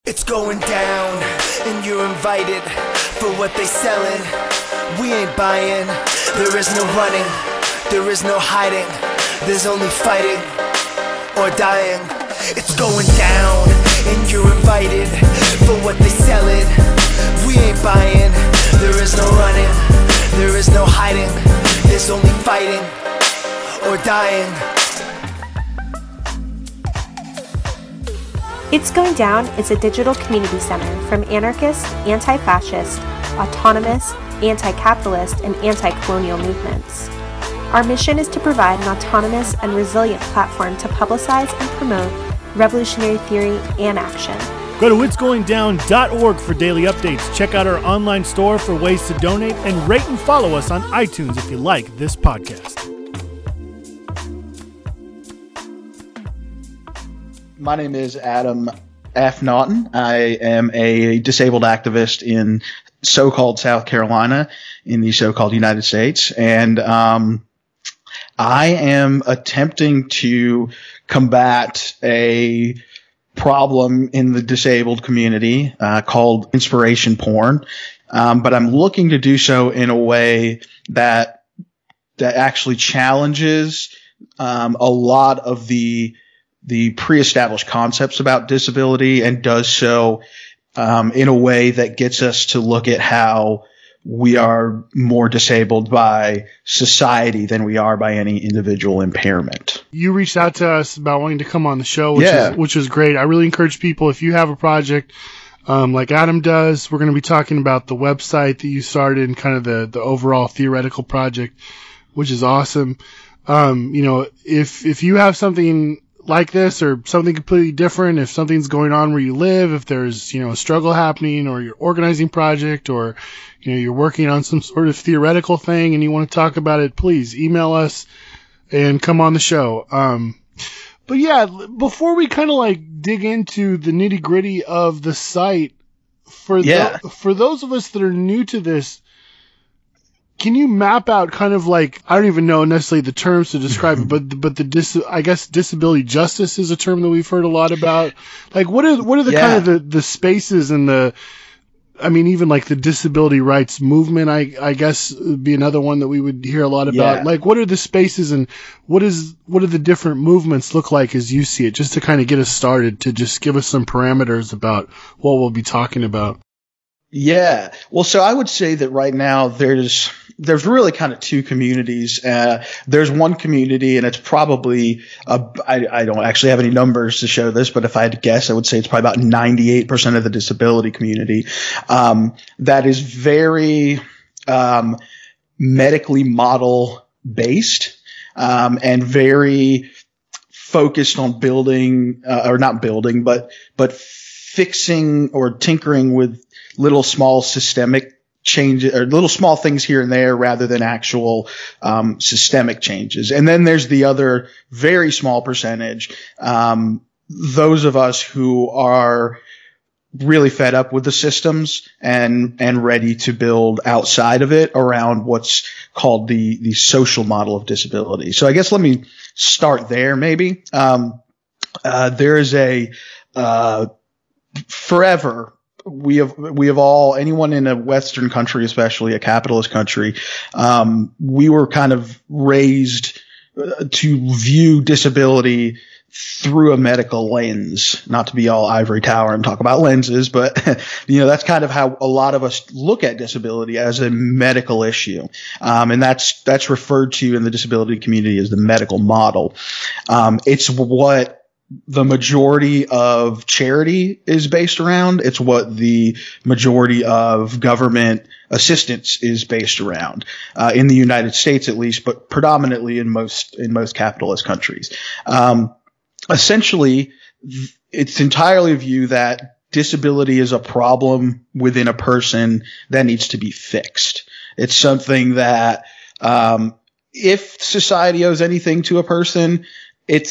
It's going down, and you're invited for what they selling. We ain't buying. There is no running, there is no hiding. There's only fighting or dying. It's going down, and you're invited for what they selling. We ain't buying. There is no running, there is no hiding. There's only fighting or dying. It's Going Down is a digital community center from anarchist, anti-fascist, autonomous, anti-capitalist, and anti-colonial movements. Our mission is to provide an autonomous and resilient platform to publicize and promote revolutionary theory and action. Go to itsgoingdown.org for daily updates. Check out our online store for ways to donate, and rate and follow us on iTunes if you like this podcast. My name is Adam F. Naughton. I am a disabled activist in so-called South Carolina in the so-called United States. And I am attempting to combat a problem in the disabled community called inspiration porn. But I'm looking to do so in a way that actually challenges a lot of the pre-established concepts about disability, and does so in a way that gets us to look at how we are more disabled by society than we are by any individual impairment. You reached out to us about wanting to come on the show, which is great. I really encourage people, if you have a project like Adam does, we're going to be talking about the website that you started and kind of the overall theoretical project, which is awesome. If you have something like this or something completely different, if something's going on where you live, if there's, a struggle happening, or you're organizing project, or, you're working on some sort of theoretical thing and you want to talk about it, please email us and come on the show. But yeah, before we kind of dig into the nitty gritty of the site, for those of us that are new to this, can you map out kind of I don't even know necessarily the terms to describe it, but I guess disability justice is a term that we've heard a lot about. What are the kind of the spaces and even the disability rights movement, I guess would be another one that we would hear a lot about. What are the spaces and what do the different movements look like as you see it, just to kind of get us started, to just give us some parameters about what we'll be talking about. Yeah. Well, so I would say that right now there's really kind of two communities. There's one community, and it's probably, I don't actually have any numbers to show this, but if I had to guess, I would say it's probably about 98% of the disability community, that is very, medically model based, and very focused on building, or not building, but fixing or tinkering with little small systemic changes, or little small things here and there, rather than actual systemic changes. And then there's the other very small percentage, those of us who are really fed up with the systems and ready to build outside of it around what's called the social model of disability. So I guess let me start there maybe. There is forever, we have all, anyone in a Western country, especially a capitalist country, we were kind of raised to view disability through a medical lens, not to be all ivory tower and talk about lenses, but that's kind of how a lot of us look at disability, as a medical issue. And that's referred to in the disability community as the medical model. It's what the majority of charity is based around. It's what the majority of government assistance is based around, in the United States at least, but predominantly in most capitalist countries. Essentially, it's entirely a view that disability is a problem within a person that needs to be fixed. It's something that, if society owes anything to a person, it's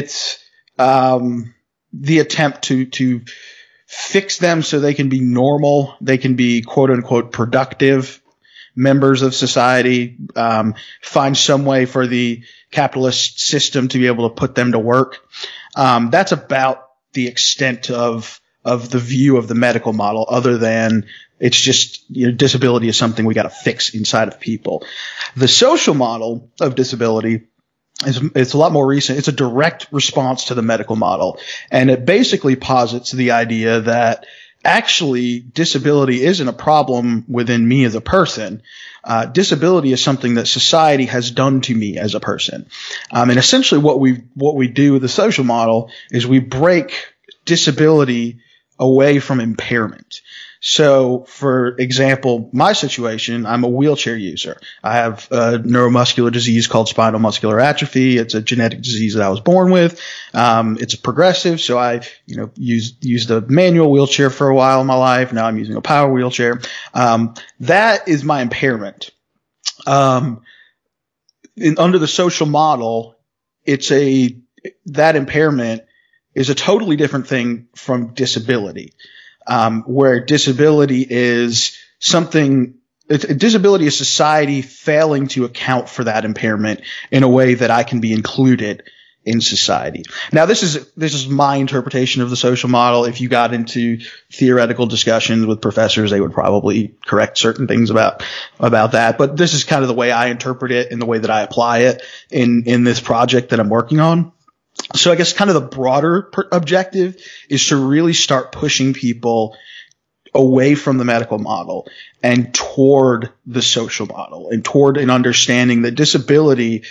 the attempt to fix them so they can be normal, they can be quote unquote productive members of society, find some way for the capitalist system to be able to put them to work. That's about the extent of of the view of the medical model, other than it's just, disability is something we got to fix inside of people. The social model of disability it's a lot more recent. It's a direct response to the medical model, and it basically posits the idea that actually disability isn't a problem within me as a person. Disability is something that society has done to me as a person. And essentially what we do with the social model is we break disability away from impairment. So, for example, my situation, I'm a wheelchair user. I have a neuromuscular disease called spinal muscular atrophy. It's a genetic disease that I was born with. It's progressive, so I, used a manual wheelchair for a while in my life. Now I'm using a power wheelchair. That is my impairment. Under the social model, that impairment is a totally different thing from disability. Where disability is disability is society failing to account for that impairment in a way that I can be included in society. Now, this is my interpretation of the social model. If you got into theoretical discussions with professors, they would probably correct certain things about that. But this is kind of the way I interpret it and the way that I apply it in this project that I'm working on. So I guess kind of the broader objective is to really start pushing people away from the medical model and toward the social model and toward an understanding that disability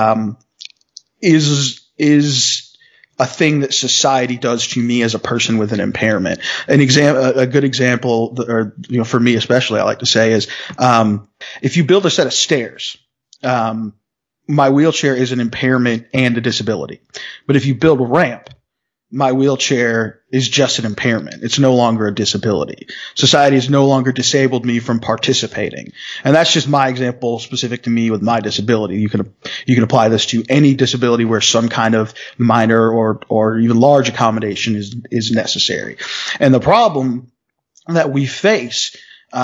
is a thing that society does to me as a person with an impairment. A good example, or for me especially, I like to say is if you build a set of stairs. My wheelchair is an impairment and a disability. But if you build a ramp, my wheelchair is just an impairment. It's no longer a disability. Society has no longer disabled me from participating. And that's just my example specific to me with my disability. You can apply this to any disability where some kind of minor or even large accommodation is necessary. And the problem that we face,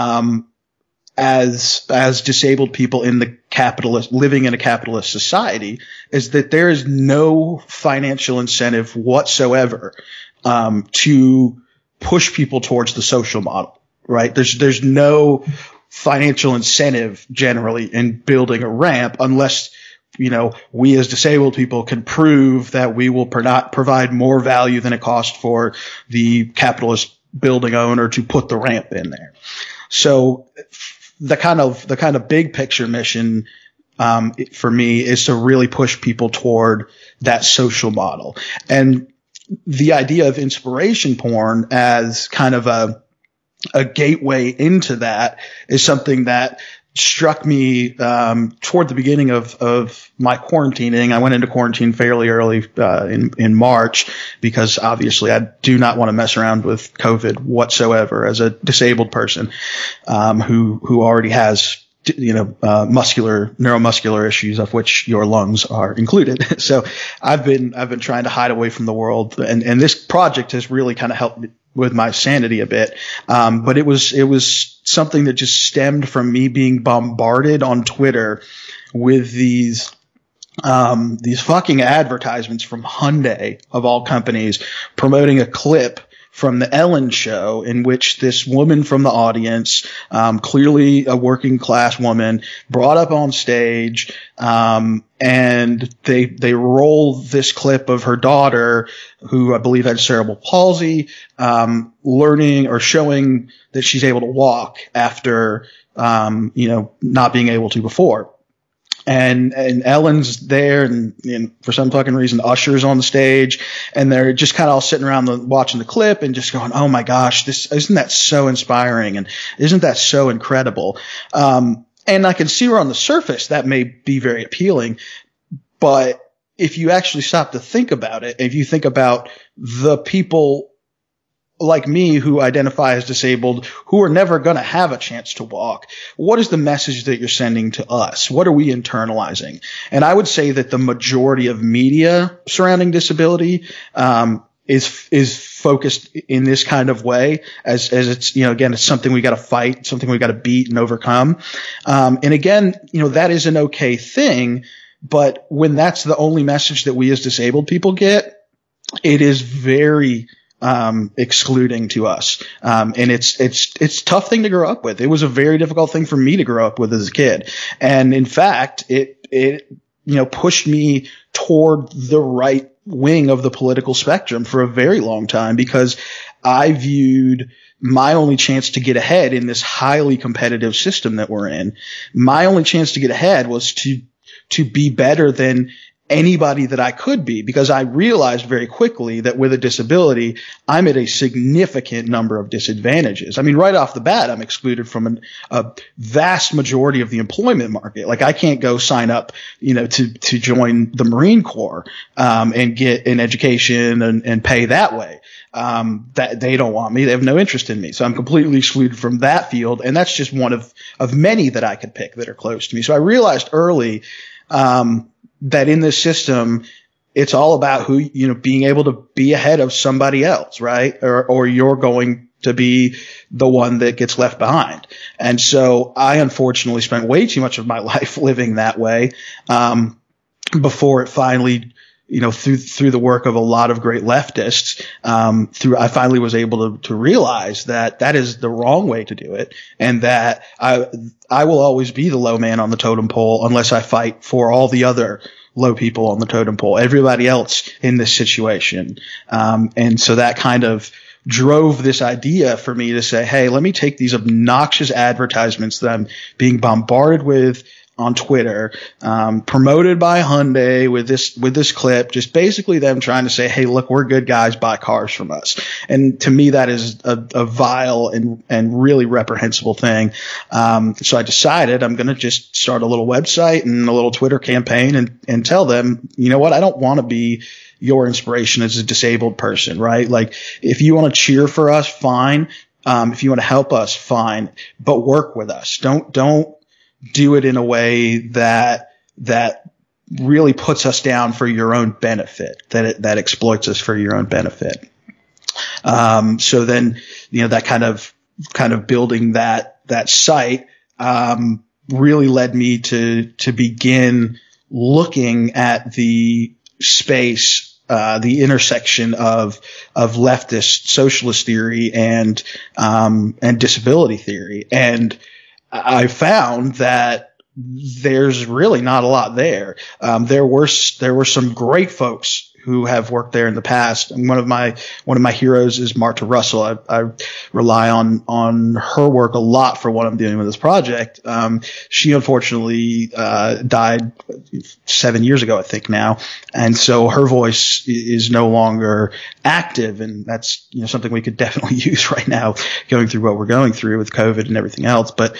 as disabled people living in a capitalist society is that there is no financial incentive whatsoever, to push people towards the social model, right? There's no financial incentive generally in building a ramp unless, we as disabled people can prove that we will provide more value than it costs for the capitalist building owner to put the ramp in there. So, the kind of big picture mission, for me is to really push people toward that social model. And the idea of inspiration porn as kind of a gateway into that is something that struck me, toward the beginning of my quarantining. I went into quarantine fairly early, in March because obviously I do not want to mess around with COVID whatsoever as a disabled person, who already has, neuromuscular issues of which your lungs are included. So I've been trying to hide away from the world, and this project has really kind of helped me with my sanity a bit. But it was something that just stemmed from me being bombarded on Twitter with these fucking advertisements from Hyundai of all companies promoting a clip from the Ellen show in which this woman from the audience, clearly a working class woman, brought up on stage, and they roll this clip of her daughter, who I believe had cerebral palsy, learning or showing that she's able to walk after, not being able to before. And Ellen's there, and for some fucking reason, Usher's on the stage, and they're just kind of all sitting around watching the clip and just going, "Oh my gosh, isn't that so inspiring? And isn't that so incredible?" And I can see where on the surface that may be very appealing, but if you actually stop to think about it, if you think about the people like me who identify as disabled, who are never going to have a chance to walk, what is the message that you're sending to us? What are we internalizing? And I would say that the majority of media surrounding disability is focused in this kind of way, as it's, again, it's something we got to fight, something we got to beat and overcome. And again, that is an okay thing, but when that's the only message that we as disabled people get, it is very excluding to us. And it's a tough thing to grow up with. It was a very difficult thing for me to grow up with as a kid. And in fact, it pushed me toward the right wing of the political spectrum for a very long time, because I viewed my only chance to get ahead in this highly competitive system that we're in. My only chance to get ahead was to be better than anybody that I could be, because I realized very quickly that with a disability, I'm at a significant number of disadvantages. I mean, right off the bat, I'm excluded from a vast majority of the employment market. Like, I can't go sign up, to join the Marine Corps, and get an education and pay that way. That they don't want me. They have no interest in me. So I'm completely excluded from that field. And that's just one of many that I could pick that are close to me. So I realized early, that in this system, it's all about being able to be ahead of somebody else, right? Or you're going to be the one that gets left behind. And so I unfortunately spent way too much of my life living that way, before it finally, through the work of a lot of great leftists, I finally was able to realize that is the wrong way to do it, and that I will always be the low man on the totem pole unless I fight for all the other low people on the totem pole, everybody else in this situation. And so that kind of drove this idea for me to say, hey, let me take these obnoxious advertisements that I'm being bombarded with on Twitter, promoted by Hyundai with this clip, just basically them trying to say, hey, look, we're good guys, buy cars from us. And to me, that is a vile and really reprehensible thing. So I decided I'm going to just start a little website and a little Twitter campaign and tell them, you know what, I don't want to be your inspiration as a disabled person, right? Like, if you want to cheer for us, fine. If you want to help us, fine, but work with us. Don't do it in a way that really puts us down for your own benefit, that exploits us for your own benefit. So then, that kind of building that site, really led me to begin looking at the space, the intersection of leftist socialist theory and disability theory. And I found that there's really not a lot there. There were some great folks who have worked there in the past. And one of my heroes is Marta Russell. I rely on her work a lot for what I'm doing with this project. She unfortunately died 7 years ago, I think now, and so her voice is no longer active, and that's something we could definitely use right now, going through what we're going through with COVID and everything else. But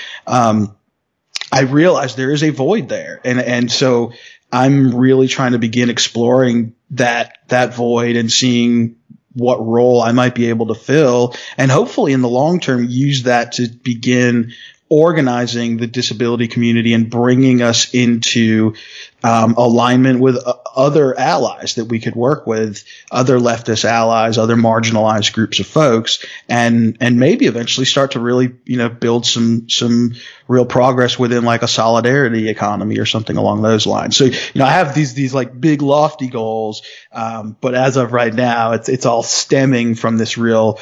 I realized there is a void there, and so I'm really trying to begin exploring that void and seeing what role I might be able to fill, and hopefully in the long term use that to begin organizing the disability community and bringing us into alignment with other allies that we could work with, other leftist allies, other marginalized groups of folks, and maybe eventually start to really, build some real progress within like a solidarity economy or something along those lines. So, I have these like big lofty goals, but as of right now, it's all stemming from this real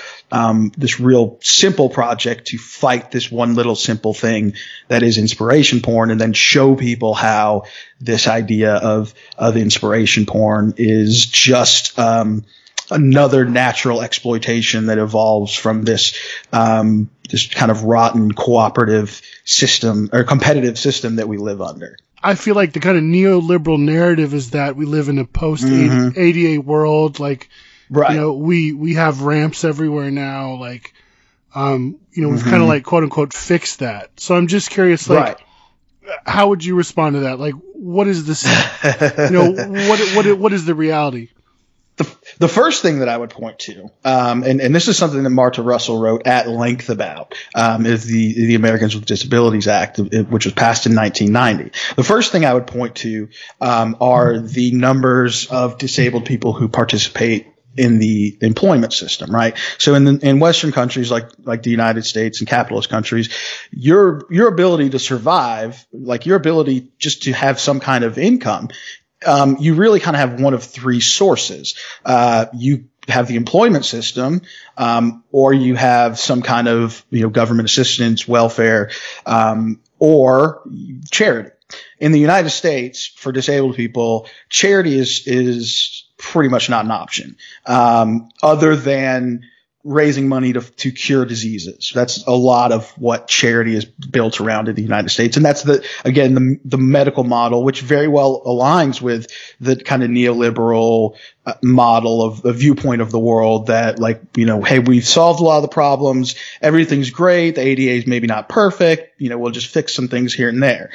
simple project to fight this one little simple thing that is inspiration porn, and then show people how this idea of inspiration porn is just another natural exploitation that evolves from this kind of rotten cooperative system or competitive system that we live under. I feel like the kind of neoliberal narrative is that we live in a post-ADA world. Like, right. We have ramps everywhere now. Like, we've kind of like quote unquote fixed that. So I'm just curious, like, right. How would you respond to that? Like, what is this? What is the reality? The first thing that I would point to, and this is something that Marta Russell wrote at length about, is the Americans with Disabilities Act, which was passed in 1990. The first thing I would point to are the numbers of disabled people who participate in the employment system, right? So in Western countries like the United States and capitalist countries, your ability to survive, like your ability just to have some kind of income, you really kind of have one of three sources. You have the employment system, or you have some kind of, government assistance, welfare, or charity. In the United States, for disabled people, charity is pretty much not an option, other than raising money to cure diseases. That's a lot of what charity is built around in the United States. And that's the medical model, which very well aligns with the kind of neoliberal model of the viewpoint of the world that, hey, we've solved a lot of the problems. Everything's great. The ADA is maybe not perfect. We'll just fix some things here and there.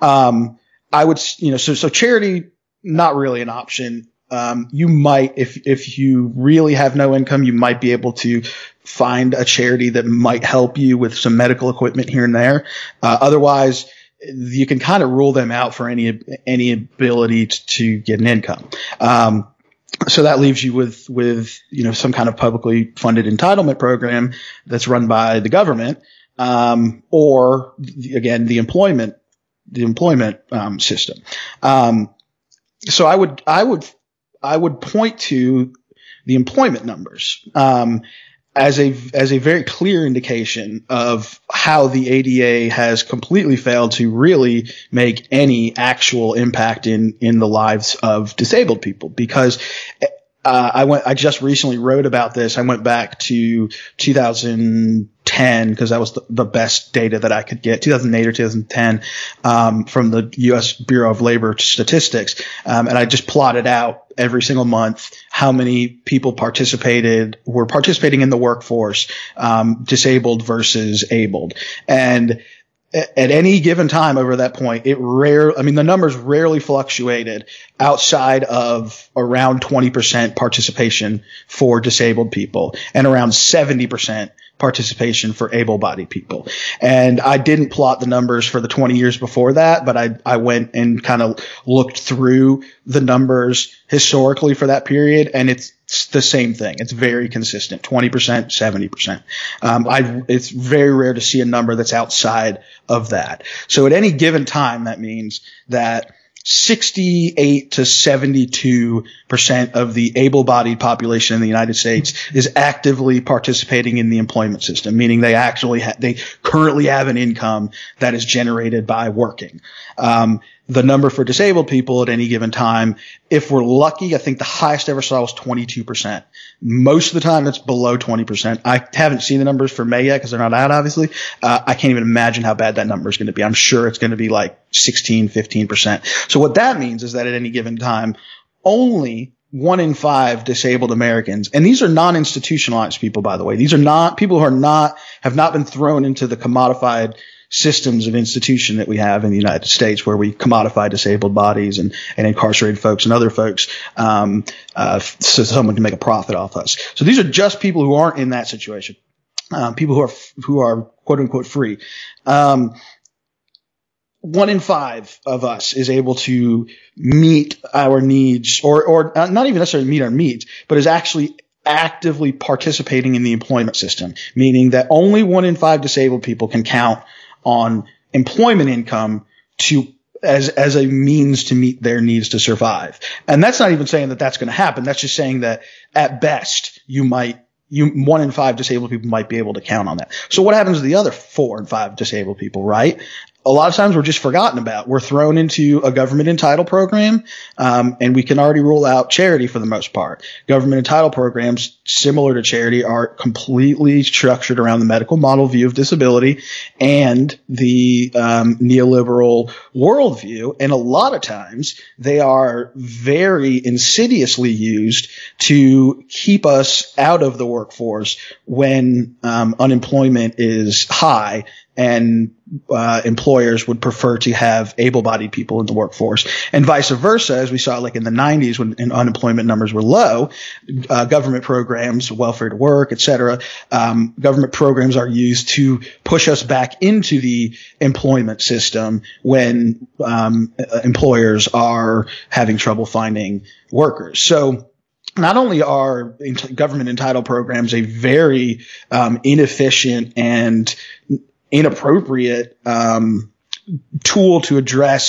So charity, not really an option. You might, if you really have no income, you might be able to find a charity that might help you with some medical equipment here and there. Otherwise, you can kind of rule them out for any ability to get an income. So that leaves you with some kind of publicly funded entitlement program that's run by the government, or the employment system. So I would point to the employment numbers as a very clear indication of how the ADA has completely failed to really make any actual impact in the lives of disabled people. Because I just recently wrote about this. I went back to 2010 because that was the best data that I could get, 2008 or 2010, from the U.S. Bureau of Labor Statistics. And I just plotted out every single month how many people were participating in the workforce, disabled versus abled. And at any given time over that point, the numbers rarely fluctuated outside of around 20% participation for disabled people and around 70% participation for able-bodied people. And I didn't plot the numbers for the 20 years before that, but I went and kind of looked through the numbers historically for that period, and it's the same thing. It's very consistent, 20%, 70%. It's very rare to see a number that's outside of that. So at any given time, that means that 68 to 72% of the able-bodied population in the United States is actively participating in the employment system, meaning they currently have an income that is generated by working. The number for disabled people at any given time, if we're lucky, I think the highest I ever saw was 22%. Most of the time it's below 20%. I haven't seen the numbers for May yet because they're not out, obviously. I can't even imagine how bad that number is going to be. I'm sure it's going to be like 16, 15%. So what that means is that at any given time, only 1 in 5 disabled Americans, and these are non-institutionalized people, by the way. These are not people who have not been thrown into the commodified systems of institution that we have in the United States, where we commodify disabled bodies and incarcerated folks and other folks, so someone can make a profit off us. So these are just people who aren't in that situation, people who are quote unquote free. 1 in 5 of us is able to meet our needs, or not even necessarily meet our needs, but is actually actively participating in the employment system, meaning that only 1 in 5 disabled people can count on employment income as a means to meet their needs to survive. And that's not even saying that that's going to happen. That's just saying that at best 1 in 5 disabled people might be able to count on that. So what happens to the other 4 and 5 disabled people, right? A lot of times we're just forgotten about. We're thrown into a government entitled program, and we can already rule out charity for the most part. Government entitled programs, similar to charity, are completely structured around the medical model view of disability and the neoliberal worldview. And a lot of times they are very insidiously used to keep us out of the workforce when unemployment is high and employers would prefer to have able-bodied people in the workforce, and vice versa. As we saw, like in the 90s when unemployment numbers were low, government programs, welfare to work, etc., government programs are used to push us back into the employment system when employers are having trouble finding workers. So not only are government entitled programs a very inefficient and inappropriate tool to address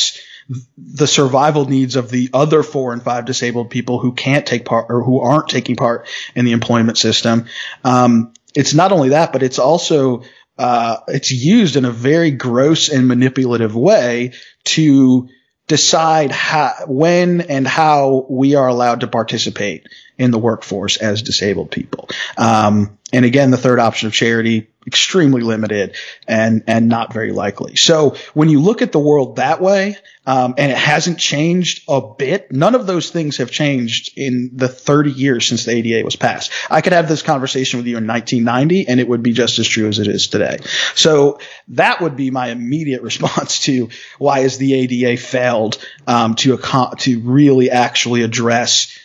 the survival needs of the other 4 and 5 disabled people who can't take part or who aren't taking part in the employment system. It's not only that, but it's also it's used in a very gross and manipulative way to decide when and how we are allowed to participate in the workforce as disabled people. And again, the third option of charity, extremely limited and not very likely. So when you look at the world that way, and it hasn't changed a bit, none of those things have changed in the 30 years since the ADA was passed. I could have this conversation with you in 1990 and it would be just as true as it is today. So that would be my immediate response to why has the ADA failed to really actually address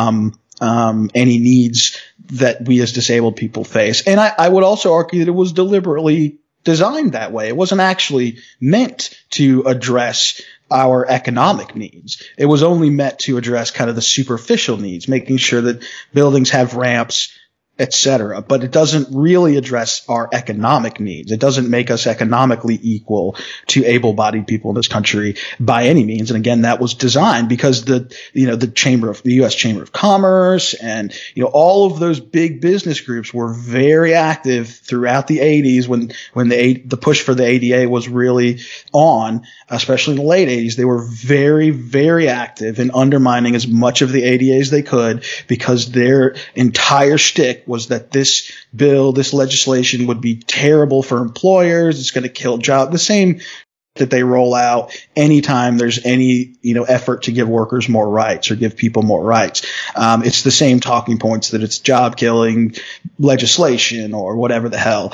any needs that we as disabled people face. And I would also argue that it was deliberately designed that way. It wasn't actually meant to address our economic needs. It was only meant to address kind of the superficial needs, making sure that buildings have ramps, etc. But it doesn't really address our economic needs. It doesn't make us economically equal to able-bodied people in this country by any means. And again, that was designed because the U.S. Chamber of Commerce and, all of those big business groups were very active throughout the 80s when the push for the ADA was really on, especially in the late 80s. They were very, very active in undermining as much of the ADA as they could because their entire shtick was that this legislation would be terrible for employers. It's going to kill jobs. The same that they roll out anytime there's any, effort to give workers more rights or give people more rights. It's the same talking points that it's job killing legislation or whatever the hell.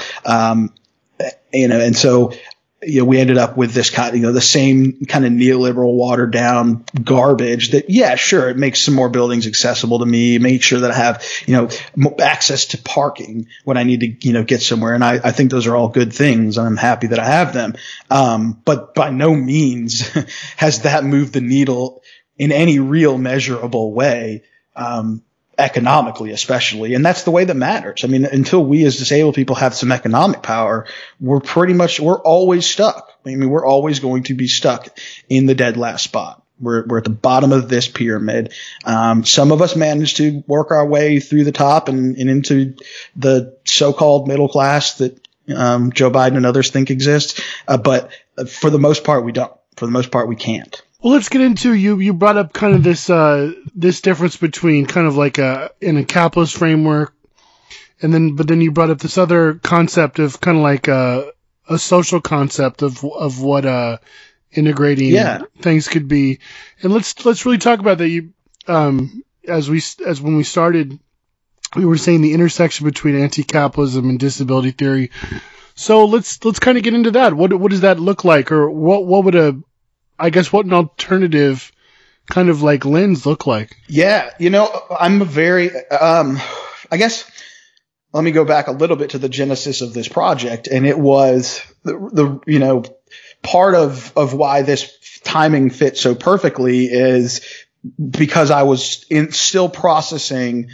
And so, we ended up with this kind of, the same kind of neoliberal watered down garbage that, yeah, sure, it makes some more buildings accessible to me, make sure that I have, access to parking when I need to, get somewhere. And I think those are all good things. And I'm happy that I have them. But by no means has that moved the needle in any real measurable way. Economically, especially. And that's the way that matters. I mean, until we as disabled people have some economic power, we're always stuck. I mean, we're always going to be stuck in the dead last spot. We're at the bottom of this pyramid. Some of us manage to work our way through the top and into the so-called middle class that, Joe Biden and others think exists. But for the most part, we don't. For the most part, we can't. Well, let's get into you brought up kind of this difference between kind of like in a capitalist framework, but then you brought up this other concept of kind of like a social concept of what integrating things could be. And let's really talk about that. You as when we started, we were saying the intersection between anti-capitalism and disability theory. So let's kind of get into that. What does that look like, or what would what an alternative kind of like lens look like? Yeah, I'm a very, I guess, let me go back a little bit to the genesis of this project. And it was the part of why this timing fits so perfectly is because I was still processing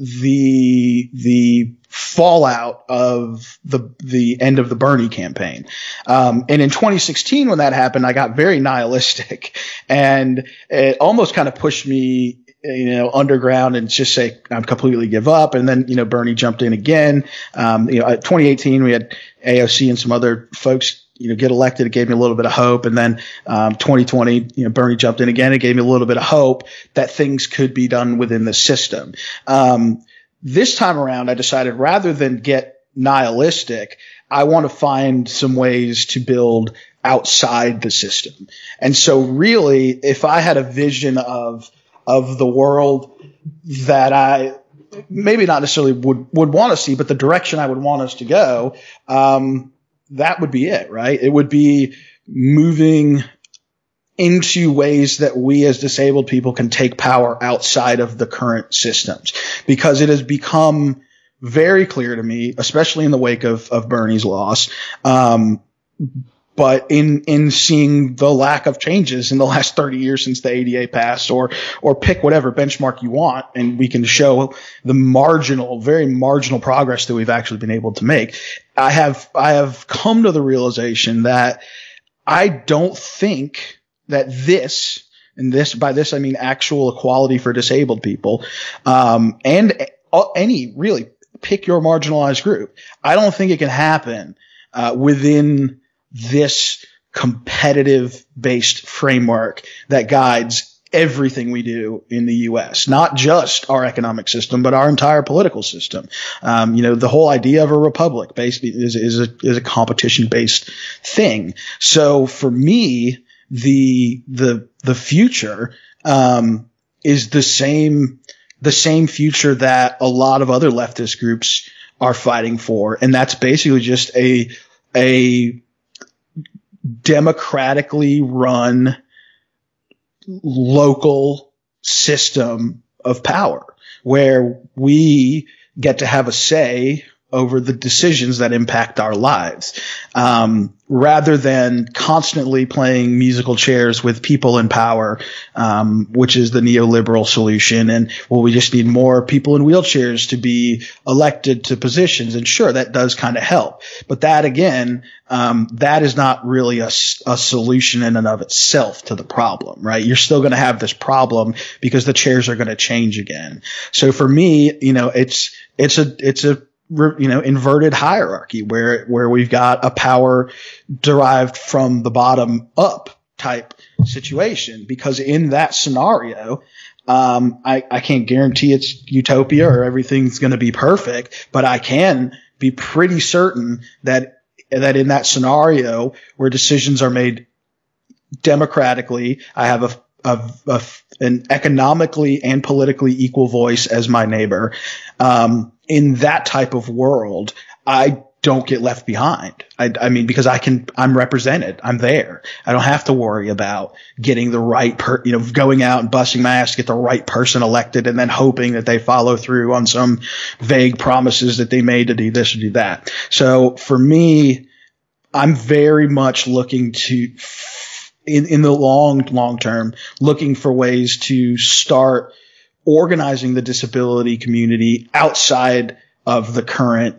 the fallout of the end of the Bernie campaign. And in 2016, when that happened, I got very nihilistic, and it almost kind of pushed me, underground and just say, I'm completely give up. And then, Bernie jumped in again. 2018, we had AOC and some other folks, get elected. It gave me a little bit of hope. And then, 2020, Bernie jumped in again. It gave me a little bit of hope that things could be done within the system. This time around, I decided rather than get nihilistic, I want to find some ways to build outside the system. And so really, if I had a vision of the world that I maybe not necessarily would want to see, but the direction I would want us to go, that would be it, right? It would be moving into ways that we as disabled people can take power outside of the current systems, because it has become very clear to me, especially in the wake of Bernie's loss, but in seeing the lack of changes in the last 30 years since the ADA passed, or pick whatever benchmark you want, and we can show the very marginal progress that we've actually been able to make. I have come to the realization that I don't think by this I mean actual equality for disabled people, and any really pick your marginalized group. I don't think it can happen within this competitive based framework that guides everything we do in the U.S., not just our economic system, but our entire political system. The whole idea of a republic is a competition based thing. So for me, the future is the same future that a lot of other leftist groups are fighting for, and that's basically just a democratically run local system of power where we get to have a say over the decisions that impact our lives, rather than constantly playing musical chairs with people in power, which is the neoliberal solution. And we just need more people in wheelchairs to be elected to positions. And sure, that does kind of help. But that again, that is not really a solution in and of itself to the problem, right? You're still going to have this problem because the chairs are going to change again. So for me, it's a inverted hierarchy where we've got a power derived from the bottom up type situation, because in that scenario, I can't guarantee it's utopia or everything's going to be perfect, but I can be pretty certain that in that scenario where decisions are made democratically, I have an economically and politically equal voice as my neighbor. In that type of world, I don't get left behind. I mean, because I'm represented. I'm there. I don't have to worry about getting the right going out and busting my ass to get the right person elected and then hoping that they follow through on some vague promises that they made to do this or do that. So for me, I'm very much looking to, in the long term, looking for ways to start organizing the disability community outside of the current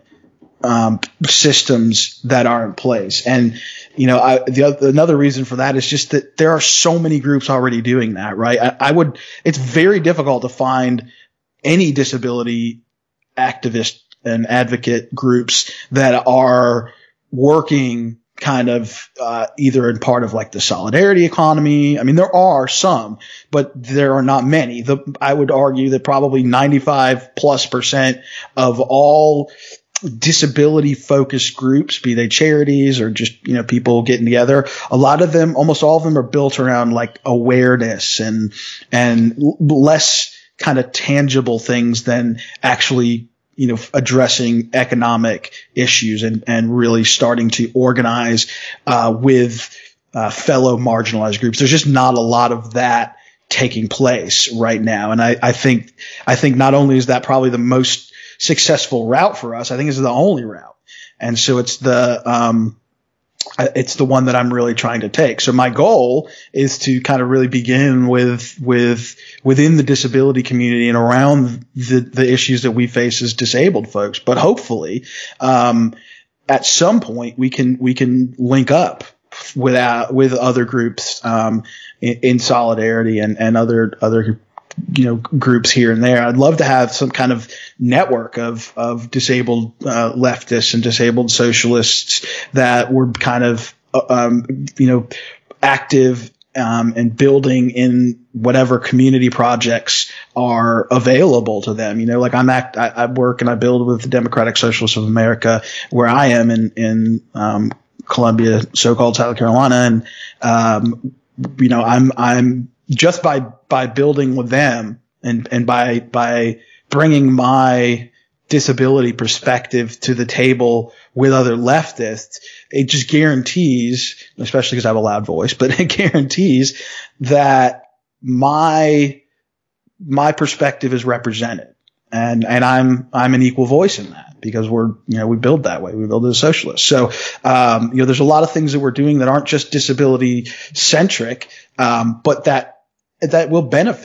systems that are in place. And, another reason for that is just that there are so many groups already doing that, right? It's very difficult to find any disability activist and advocate groups that are working kind of either in part of like the solidarity economy. I mean, there are some, but there are not many. I would argue that probably 95+% of all disability focused groups, be they charities or just, people getting together, a lot of them, almost all of them are built around like awareness and less kind of tangible things than actually addressing economic issues and really starting to organize with fellow marginalized groups. There's just not a lot of that taking place right now. And I think not only is that probably the most successful route for us, I think it's the only route. And so it's the one that I'm really trying to take. So my goal is to kind of really begin within the disability community and around the issues that we face as disabled folks. But hopefully, at some point we can link up with other groups, in solidarity and other groups here and there. I'd love to have some kind of network of disabled leftists and disabled socialists that were kind of active and building in whatever community projects are available to them. Like I work and I build with the Democratic Socialists of America where I am in Columbia, so-called South Carolina, and I'm just by building with them and by bringing my disability perspective to the table with other leftists, it just guarantees, especially because I have a loud voice, but it guarantees that my perspective is represented. And I'm an equal voice in that because we build that way. We build as socialists. So, there's a lot of things that we're doing that aren't just disability centric, but that will benefit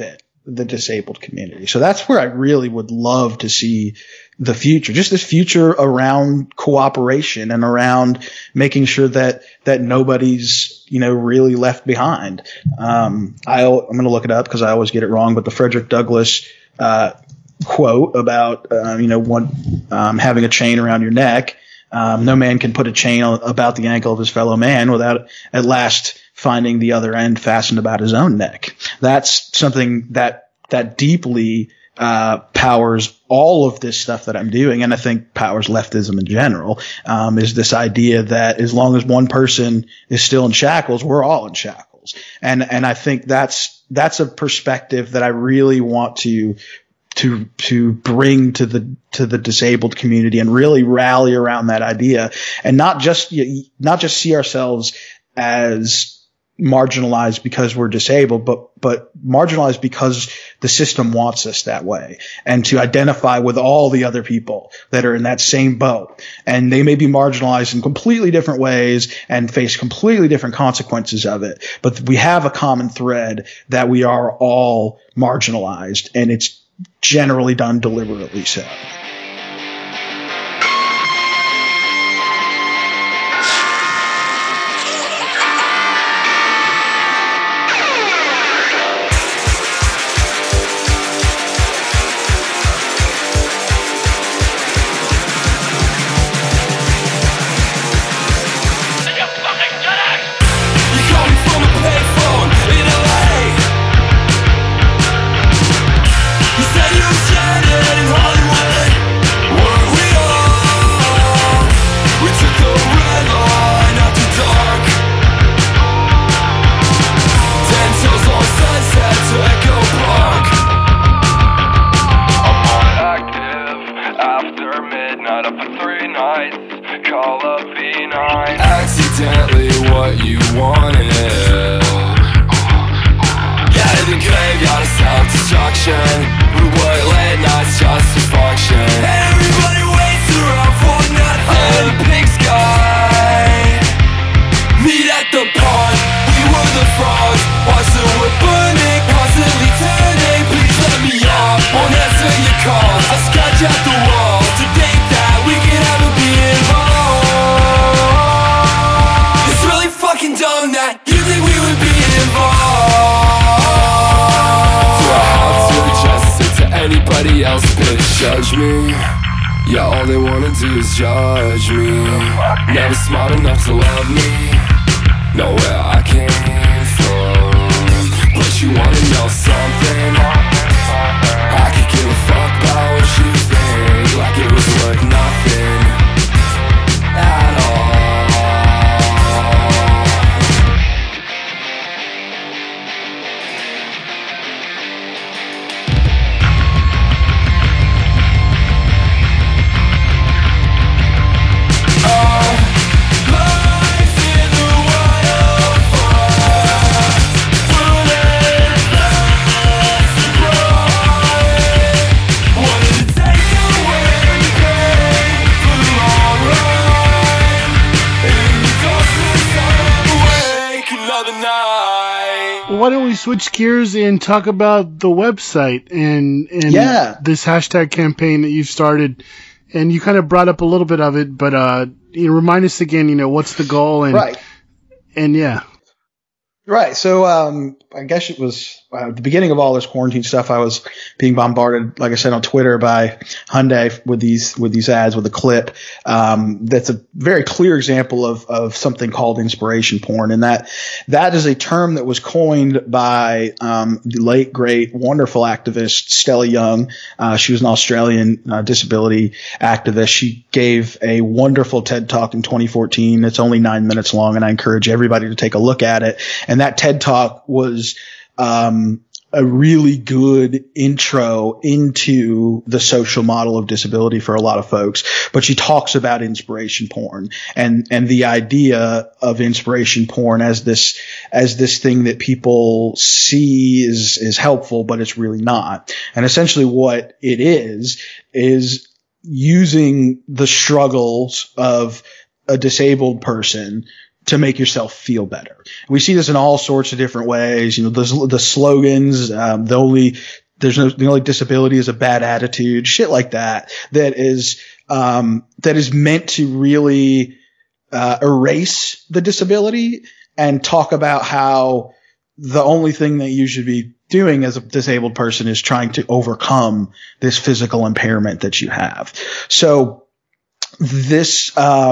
the disabled community. So that's where I really would love to see the future, just this future around cooperation and around making sure that nobody's, really left behind. I'm going to look it up because I always get it wrong, but the Frederick Douglass, quote about, having a chain around your neck. No man can put a chain about the ankle of his fellow man without at last finding the other end fastened about his own neck. That's something that deeply powers all of this stuff that I'm doing, and I think powers leftism in general, is this idea that as long as one person is still in shackles, we're all in shackles. And I think that's a perspective that I really want to bring to the disabled community and really rally around that idea, and not just see ourselves as marginalized because we're disabled, but marginalized because the system wants us that way, and to identify with all the other people that are in that same boat. And they may be marginalized in completely different ways and face completely different consequences of it, but we have a common thread that we are all marginalized, and it's generally done deliberately so. Judge me, yeah, all they wanna do is judge me. Never smart enough to love me, know where I came from. But you wanna know something? I could give a fuck about what you think, like it was worth nothing at all. Why don't we switch gears and talk about the website and this hashtag campaign that you've started, and you kind of brought up a little bit of it, but remind us again, what's the goal and right. And yeah. Right. So I guess it was at the beginning of all this quarantine stuff, I was being bombarded, like I said, on Twitter by Hyundai with these ads with a clip. That's a very clear example of something called inspiration porn. And that is a term that was coined by the late, great, wonderful activist Stella Young. She was an Australian disability activist. She gave a wonderful TED Talk in 2014. It's only 9 minutes long, and I encourage everybody to take a look at it. And that TED Talk was a really good intro into the social model of disability for a lot of folks. But she talks about inspiration porn and the idea of inspiration porn as this thing that people see is helpful, but it's really not. And essentially what it is using the struggles of a disabled person to make yourself feel better. We see this in all sorts of different ways. You know, the slogans, the only disability is a bad attitude, shit like that. That is meant to really erase the disability and talk about how the only thing that you should be doing as a disabled person is trying to overcome this physical impairment that you have. So this,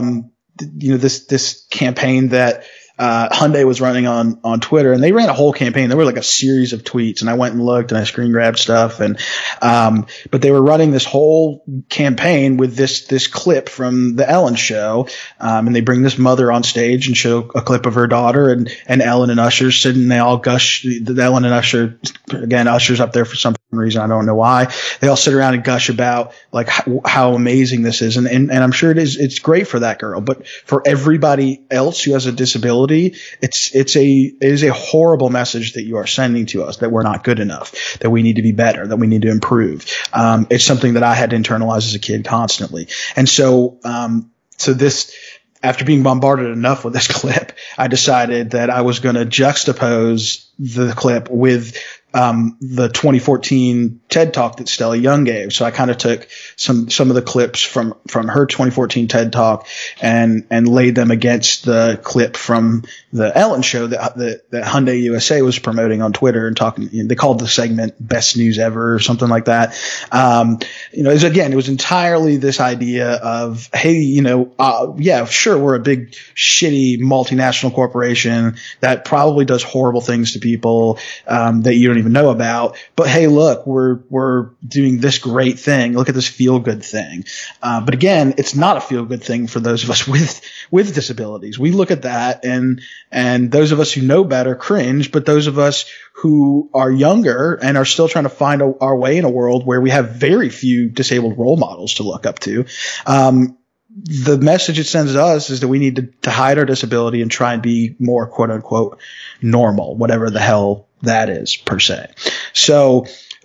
this campaign that Hyundai was running on Twitter, and they ran a whole campaign. There were like a series of tweets, and I went and looked and I screen grabbed stuff, and but they were running this whole campaign with this clip from the Ellen show, and they bring this mother on stage and show a clip of her daughter, and Ellen and Usher sitting, they all gush. Ellen and Usher, again, Usher's up there for some reason, I don't know why. They all sit around and gush about like how amazing this is, and I'm sure it's great for that girl, but for everybody else who has a disability, it is a horrible message that you are sending to us, that we're not good enough, that we need to be better, that we need to improve. It's something that I had to internalize as a kid constantly. And so this, after being bombarded enough with this clip, I decided that I was going to juxtapose the clip with the 2014 TED Talk that Stella Young gave. So I kind of took some of the clips from her 2014 TED Talk and laid them against the clip from the Ellen show that Hyundai USA was promoting on Twitter and talking. They called the segment "Best News Ever" or something like that. It was entirely this idea of, hey, yeah, sure, we're a big shitty multinational corporation that probably does horrible things to people that you don't even know about, but hey, look, we're doing this great thing. Look at this feel good thing. But again, it's not a feel good thing for those of us with disabilities. We look at that and those of us who know better cringe, but those of us who are younger and are still trying to find our way in a world where we have very few disabled role models to look up to, the message it sends to us is that we need to hide our disability and try and be more quote unquote normal, whatever the hell that is per se. So,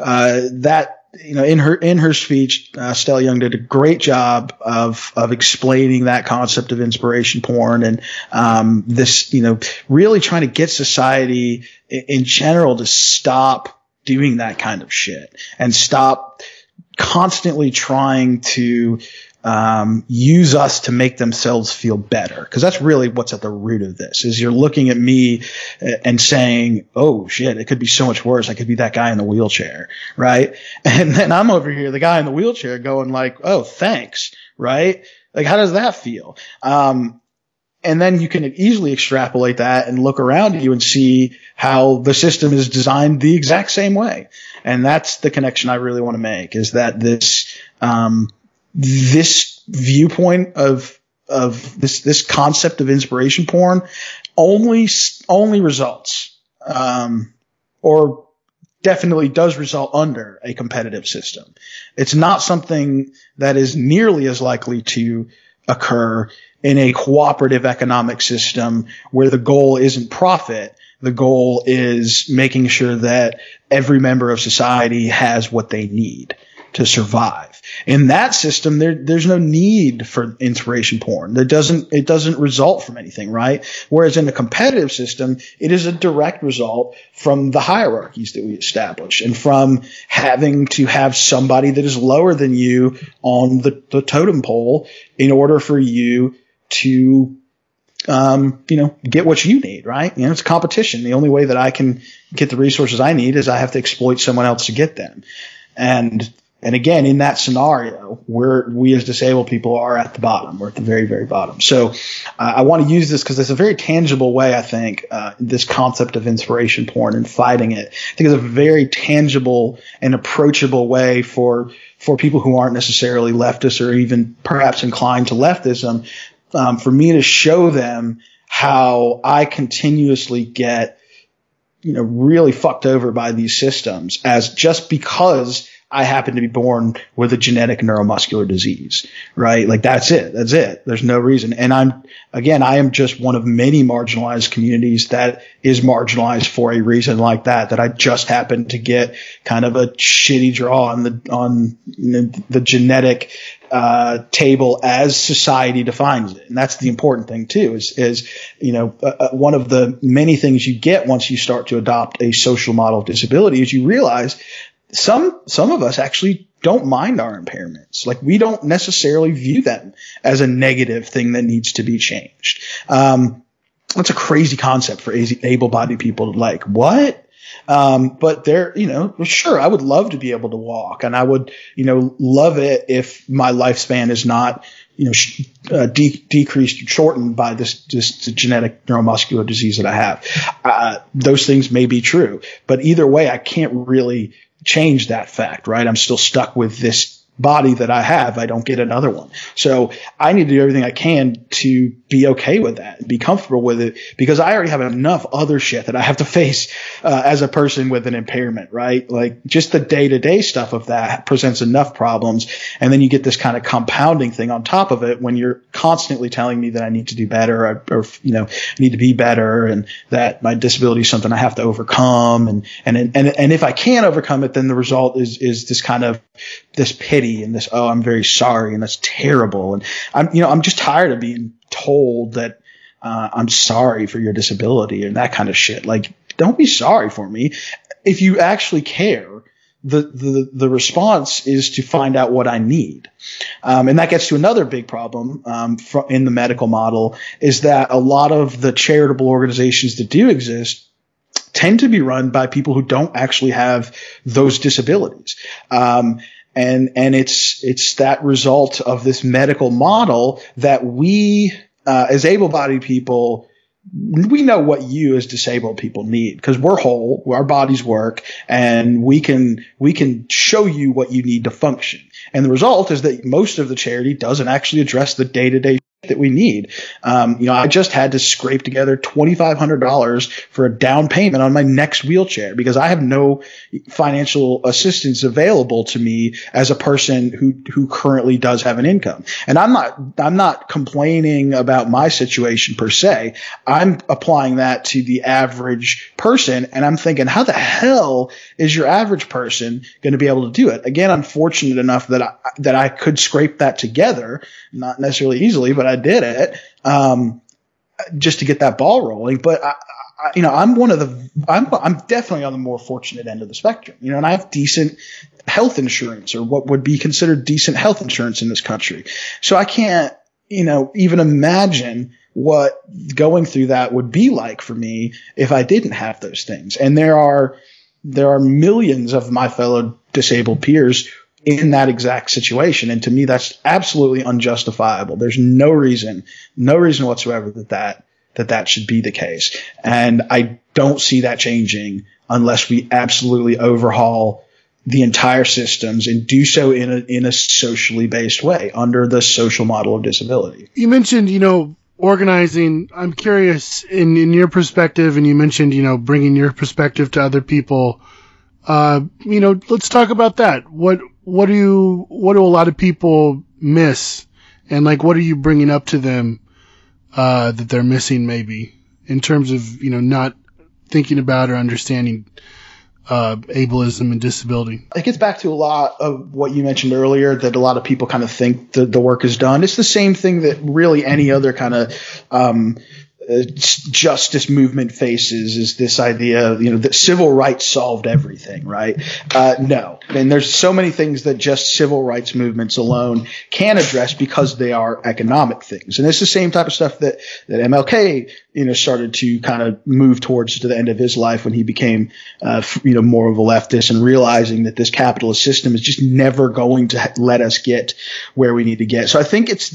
in her speech, Stella Young did a great job of explaining that concept of inspiration porn and, this, really trying to get society in general to stop doing that kind of shit and stop constantly trying to use us to make themselves feel better. Because that's really what's at the root of this, is you're looking at me and saying, oh shit, it could be so much worse. I could be that guy in the wheelchair, right? And then I'm over here, the guy in the wheelchair, going like, oh, thanks, right? Like, how does that feel? And then you can easily extrapolate that and look around you and see how the system is designed the exact same way. And that's the connection I really want to make, is that this viewpoint of this concept of inspiration porn only results, or definitely does result under a competitive system. It's not something that is nearly as likely to occur in a cooperative economic system where the goal isn't profit. The goal is making sure that every member of society has what they need to survive. In that system, there's no need for inspiration porn. It doesn't result from anything, right? Whereas in a competitive system, it is a direct result from the hierarchies that we establish and from having to have somebody that is lower than you on the totem pole in order for you to get what you need, right? It's competition. The only way that I can get the resources I need is I have to exploit someone else to get them. And again, in that scenario, we as disabled people are at the bottom. We're at the very, very bottom. So I want to use this because it's a very tangible way, I think, this concept of inspiration porn and fighting it. I think it's a very tangible and approachable way for people who aren't necessarily leftists or even perhaps inclined to leftism, for me to show them how I continuously get, really fucked over by these systems, as just because I happen to be born with a genetic neuromuscular disease, right? Like that's it. There's no reason. And I am just one of many marginalized communities that is marginalized for a reason like that I just happen to get kind of a shitty draw on the genetic table as society defines it. And that's the important thing too, is one of the many things you get once you start to adopt a social model of disability is you realize some of us actually don't mind our impairments. Like we don't necessarily view them as a negative thing that needs to be changed. That's a crazy concept for able-bodied people to like. What? But they're, sure, I would love to be able to walk, and I would, love it if my lifespan is not, decreased or shortened by this genetic neuromuscular disease that I have. Those things may be true, but either way, I can't really change that fact, right? I'm still stuck with this body that I have. I don't get another one. So I need to do everything I can to be okay with that, be comfortable with it, because I already have enough other shit that I have to face as a person with an impairment, right? Like just the day-to-day stuff of that presents enough problems. And then you get this kind of compounding thing on top of it when you're constantly telling me that I need to do better or need to be better, and that my disability is something I have to overcome. And if I can't overcome it, then the result is this kind of this pity and this, I'm very sorry, and that's terrible. And I'm just tired of being told that I'm sorry for your disability and that kind of shit. Like, don't be sorry for me. If you actually care, the response is to find out what I need. And that gets to another big problem in the medical model, is that a lot of the charitable organizations that do exist tend to be run by people who don't actually have those disabilities. And it's that result of this medical model that we, as able-bodied people, we know what you as disabled people need, because we're whole, our bodies work, and we can show you what you need to function. And the result is that most of the charity doesn't actually address the day-to-day that we need. I just had to scrape together $2,500 for a down payment on my next wheelchair because I have no financial assistance available to me as a person who currently does have an income. And I'm not complaining about my situation per se. I'm applying that to the average person, and I'm thinking, how the hell is your average person going to be able to do it? Again, I'm fortunate enough that I could scrape that together, not necessarily easily, but I did it just to get that ball rolling. But I'm definitely on the more fortunate end of the spectrum, and I have decent health insurance, or what would be considered decent health insurance in this country. So I can't, even imagine what going through that would be like for me if I didn't have those things. And there are millions of my fellow disabled peers in that exact situation. And to me, that's absolutely unjustifiable. There's no reason whatsoever that should be the case. And I don't see that changing unless we absolutely overhaul the entire systems and do so in a socially based way under the social model of disability. You mentioned, organizing. I'm curious in your perspective, and you mentioned, bringing your perspective to other people. Let's talk about that. What do a lot of people miss, and what are you bringing up to them that they're missing, maybe, in terms of not thinking about or understanding ableism and disability? It gets back to a lot of what you mentioned earlier, that a lot of people kind of think that the work is done. It's the same thing that really any other kind of justice movement faces, is this idea, that civil rights solved everything, right? No. And there's so many things that just civil rights movements alone can address because they are economic things. And it's the same type of stuff that MLK, started to kind of move towards to the end of his life when he became, more of a leftist, and realizing that this capitalist system is just never going to let us get where we need to get. So I think it's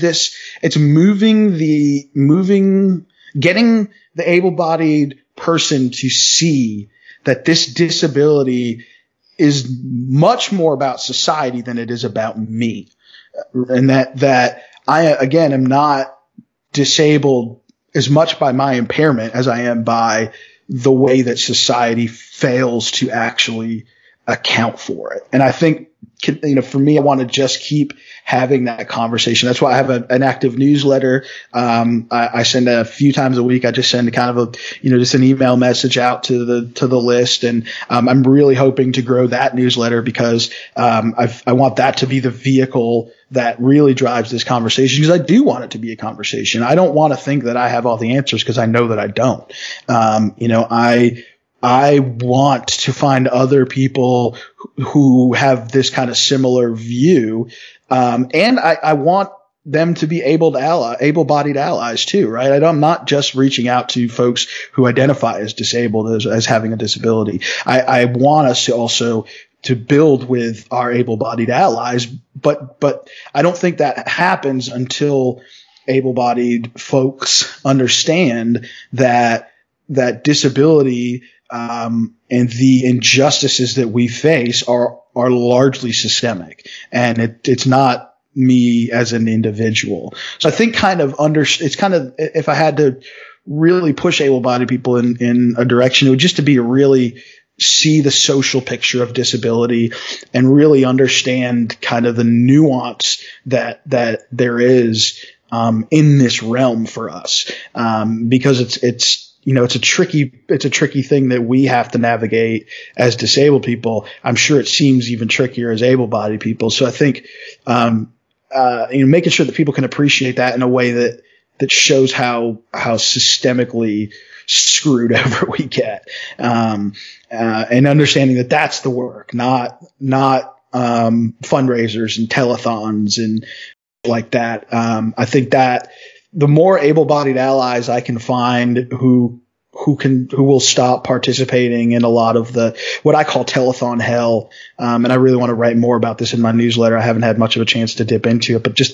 getting the able-bodied person to see that this disability is much more about society than it is about me. And that I, again, am not disabled as much by my impairment as I am by the way that society fails to actually account for it. And I think for me, I want to just keep having that conversation. That's why I have an active newsletter. I send a few times a week. I just send kind of just an email message out to the list. And, I'm really hoping to grow that newsletter because, I want that to be the vehicle that really drives this conversation, because I do want it to be a conversation. I don't want to think that I have all the answers, because I know that I don't. I want to find other people who have this kind of similar view. And I want them to be able-bodied allies too, right? I'm not just reaching out to folks who identify as disabled as having a disability. I want us to also to build with our able-bodied allies, but I don't think that happens until able-bodied folks understand that disability and the injustices that we face are largely systemic, and it's not me as an individual. So I think if I had to really push able-bodied people in a direction, it would just to be to really see the social picture of disability and really understand kind of the nuance that there is in this realm for us, because it's a tricky thing that we have to navigate as disabled people. I'm sure it seems even trickier as able-bodied people. So I think making sure that people can appreciate that in a way that shows how systemically screwed over we get, and understanding that that's the work, not fundraisers and telethons and like that. I think that the more able-bodied allies I can find who will stop participating in a lot of what I call telethon hell. And I really want to write more about this in my newsletter. I haven't had much of a chance to dip into it, but just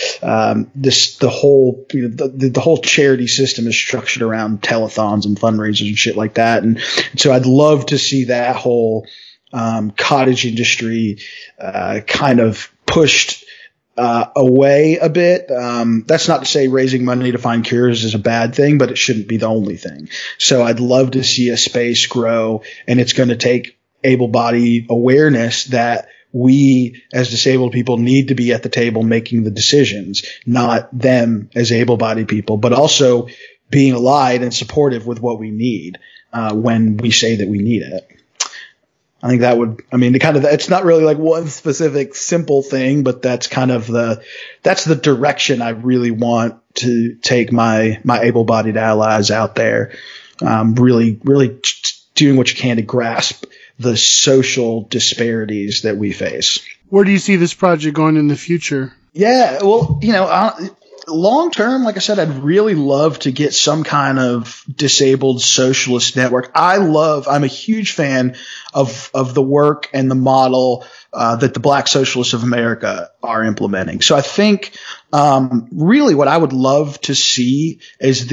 the whole charity system is structured around telethons and fundraisers and shit like that. And so I'd love to see that whole, cottage industry, kind of pushed away a bit. That's not to say raising money to find cures is a bad thing, but it shouldn't be the only thing. So I'd love to see a space grow, and it's going to take able-bodied awareness that we as disabled people need to be at the table making the decisions, not them as able-bodied people, but also being allied and supportive with what we need when we say that we need it. I think it's not really like one specific simple thing, but that's kind of that's the direction I really want to take my able-bodied allies out there. Really doing what you can to grasp the social disparities that we face. Where do you see this project going in the future? Yeah, well, long term, like I said, I'd really love to get some kind of disabled socialist network. I'm a huge fan of the work and the model that the Black Socialists of America are implementing. So I think really what I would love to see is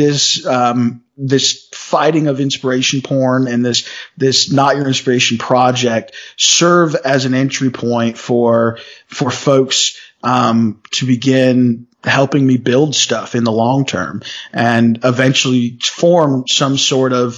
this fighting of inspiration porn and this Not Your Inspiration project serve as an entry point for folks to begin helping me build stuff in the long term and eventually form some sort of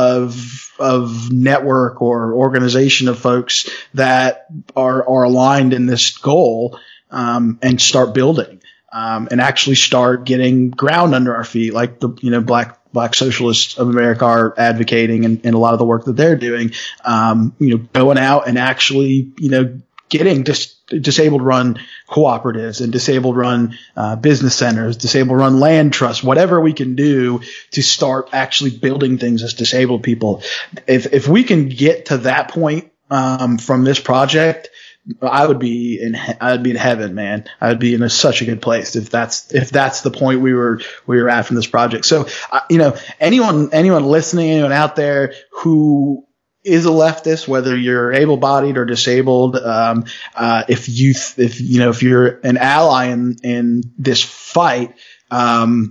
network or organization of folks that are aligned in this goal, and start building, and actually start getting ground under our feet, like the, Black Socialists of America are advocating in a lot of the work that they're doing, going out and actually, getting disabled run cooperatives and disabled run business centers, disabled run land trusts, whatever we can do to start actually building things as disabled people. If we can get to that point from this project, I'd be in heaven, man. I'd be in such a good place if that's the point we were at from this project. So, anyone listening, anyone out there who is a leftist, whether you're able-bodied or disabled, if you're an ally in this fight, I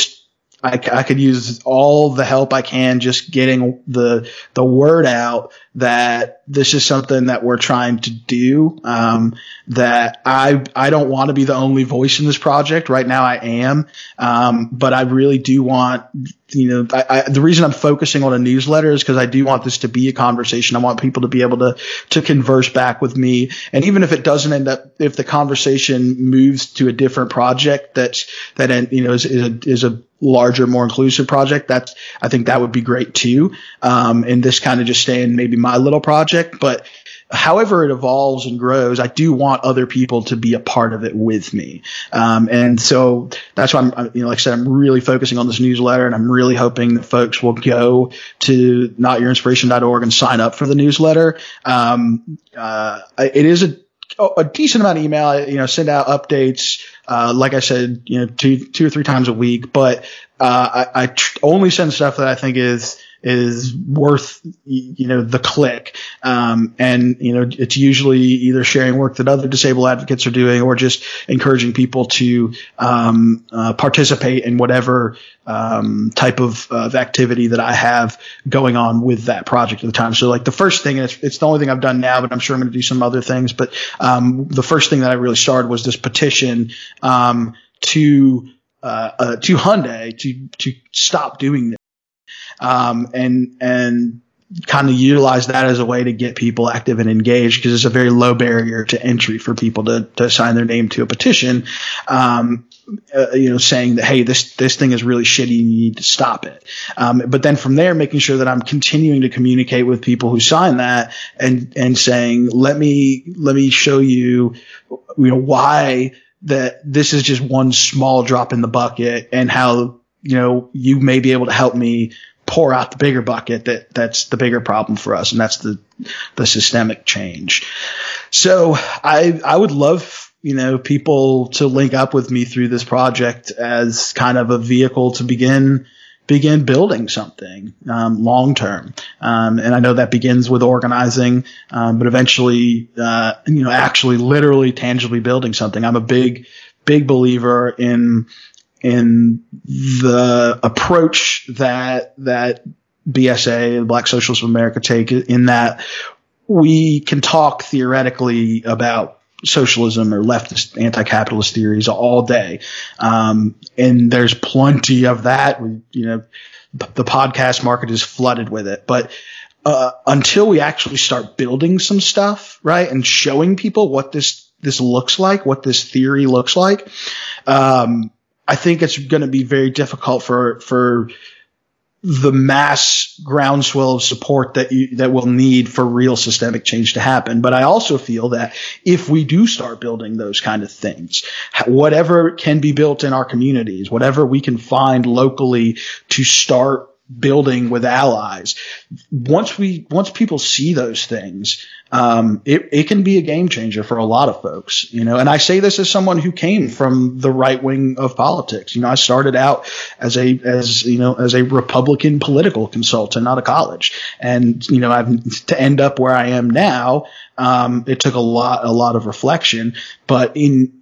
could use all the help I can, just getting the word out that this is something that we're trying to do, that I don't want to be the only voice in this project. Right now I am, but I really do want, the reason I'm focusing on a newsletter is because I do want this to be a conversation. I want people to be able to converse back with me. And even if it doesn't end up, if the conversation moves to a different project is a larger, more inclusive project, I think that would be great too. And this kind of just staying maybe my little project, but however it evolves and grows, I do want other people to be a part of it with me. And so that's why I'm, like I said, I'm really focusing on this newsletter, and I'm really hoping that folks will go to notyourinspiration.org and sign up for the newsletter. It is a decent amount of email. I, send out updates, like I said, 2 or 3 times a week, but, I only send stuff that I think is worth, the click. And, it's usually either sharing work that other disabled advocates are doing or just encouraging people to, participate in whatever, type of activity that I have going on with that project at the time. So like the first thing, and it's the only thing I've done now, but I'm sure I'm going to do some other things. But, the first thing that I really started was this petition, to Hyundai to stop doing this. And kind of utilize that as a way to get people active and engaged, because it's a very low barrier to entry for people to sign their name to a petition, saying that, hey, this thing is really shitty, you need to stop it. But then from there, making sure that I'm continuing to communicate with people who sign that and saying, let me show you, why that this is just one small drop in the bucket, and how, you may be able to help me pour out the bigger bucket that's the bigger problem for us, and that's the systemic change. So I would love, people to link up with me through this project as kind of a vehicle to begin building something long term. And I know that begins with organizing, but eventually, actually literally tangibly building something. I'm a big believer in the approach that BSA, the Black Socialists of America, take, in that we can talk theoretically about socialism or leftist anti-capitalist theories all day. And there's plenty of that. The podcast market is flooded with it, but until we actually start building some stuff, right, and showing people what this looks like, what this theory looks like, I think it's going to be very difficult for the mass groundswell of support that we'll need for real systemic change to happen. But I also feel that if we do start building those kind of things, whatever can be built in our communities, whatever we can find locally to start building with allies, once people see those things, it can be a game changer for a lot of folks, and I say this as someone who came from the right wing of politics. I started out as a Republican political consultant out of college, and, to end up where I am now, it took a lot of reflection, but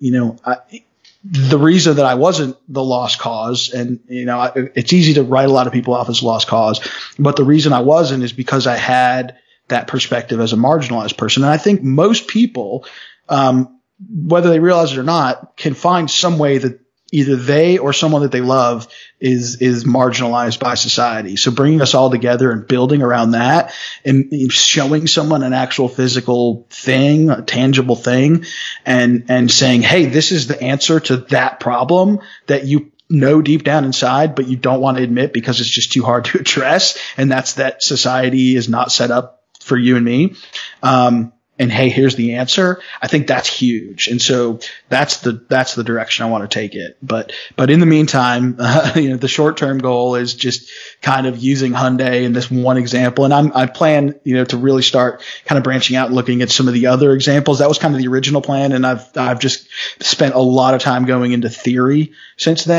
the reason that I wasn't the lost cause, and, it's easy to write a lot of people off as lost cause, but the reason I wasn't is because I had that perspective as a marginalized person. And I think most people, whether they realize it or not, can find some way that either they or someone that they love is marginalized by society. So bringing us all together and building around that and showing someone an actual physical thing, a tangible thing, and saying, hey, this is the answer to that problem that you know deep down inside, but you don't want to admit because it's just too hard to address. And that's that society is not set up for you and me. And hey, here's the answer. I think that's huge. And so that's the direction I want to take it. But in the meantime, the short-term goal is just kind of using Hyundai in this one example. And I plan, to really start kind of branching out and looking at some of the other examples. That was kind of the original plan. And I've just spent a lot of time going into theory since then.